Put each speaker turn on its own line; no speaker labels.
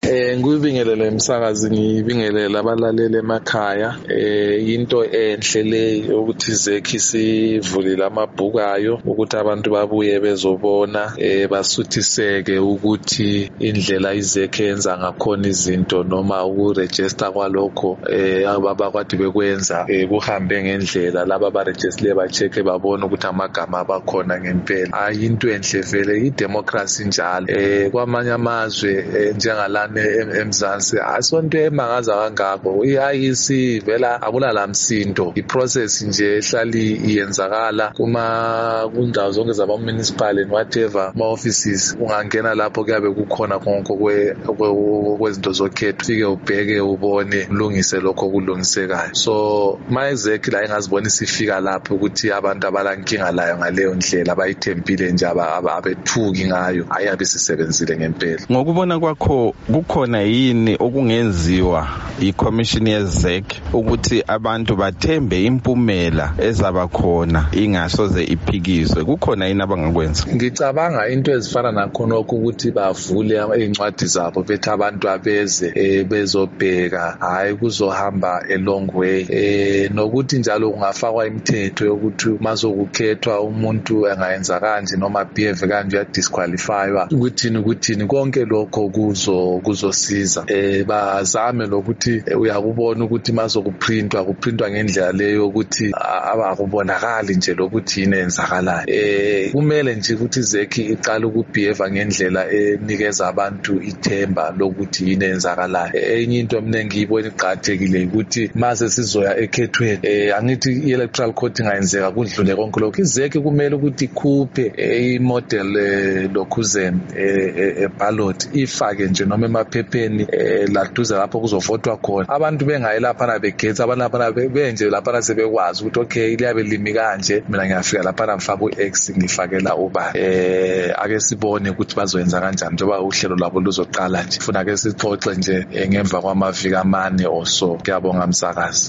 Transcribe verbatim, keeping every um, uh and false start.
Eh ngibingelele emsakazi ngibingelele abalaleli emakhaya eh into enhle le ukuthi izekhi sivulile amabhuku ayo ukuthi abantu babuye bezobona eh basuthiseke ukuthi indlela izekhi yenza ngakhona izinto noma ukuregister kwalokho eh abakwadi bekwenza eh kuhambe ngendlela laba ba register ba check babona ukuthi amagama abakhona ngempela ayinto enhle vele idemocracy njalo eh kwamanye amazwe njengalana eMzansi asonto emangaza kangako I E C vela akulala msindo iprocess nje ehlali iyenzakala kuma kundawo zonke zaba municipal and whatever ma offices ungangena lapho kuyabe kukhona konke kwezinto zokhetho fike ubheke ubone ulungise lokho kulungisekayo so mayizekhi la ingazibona isifika lapho ukuthi abantu abalankinga layo ngaleyo ndlela bayithempile nje abethuki ngayo ayabe sisebenzile ngempela.
Ngokubona kwakho kukhona yini okungenziwa iCommission yeZekhi ukuthi abantu bathembe impumela ezaba khona ingasoze iphikiswe kukhona yini abangakwenza?
Ngicabanga into ezifana nakhona ukuthi bavule incwadi zabo bethi abantu abeze bezobheka hayi kuzohamba a long way eh nokuthi njalo kungafakwa imithetho yokuthi mazokukhethwa umuntu engayenza kanje noma behave kanje ya disqualifywa ukuthi ukuthini konke lokho kuzo kuzosiza eh bazame lokuthi uyakubona ukuthi mazokuprintwa kuprintwa ngendlela leyo ukuthi abakubonakali nje lokuthi inenzakalayo eh kumele nje ukuthi izekhi iqala ukubehave ngendlela enikeza abantu ithemba lokuthi inenzakalayo enye into mina ngiyibona iqhathekile ukuthi mase sizoya ekhethweni eh angithi i-electoral court ingayenzeka kudlule konke lokho izekhi kumele ukuthi ikhuphe i-model lokhuzem eballot ifake nje noma emaphepheni laduze lapho kuzovotwa khona abantu bengayi lapha na begets abantu lapha benje lapha na sebekwazi ukuthi okay liyabe limi kanje mina ngiyafika lapha na ngifaka uX ngifakela uba eh ake sibone ukuthi bazoyenza kanjani njengoba uhlelo lwabo luzoqala nje ufuna ke sixoxe nje ngemva kwamaviki amane or so. Ngiyabonga msakazi.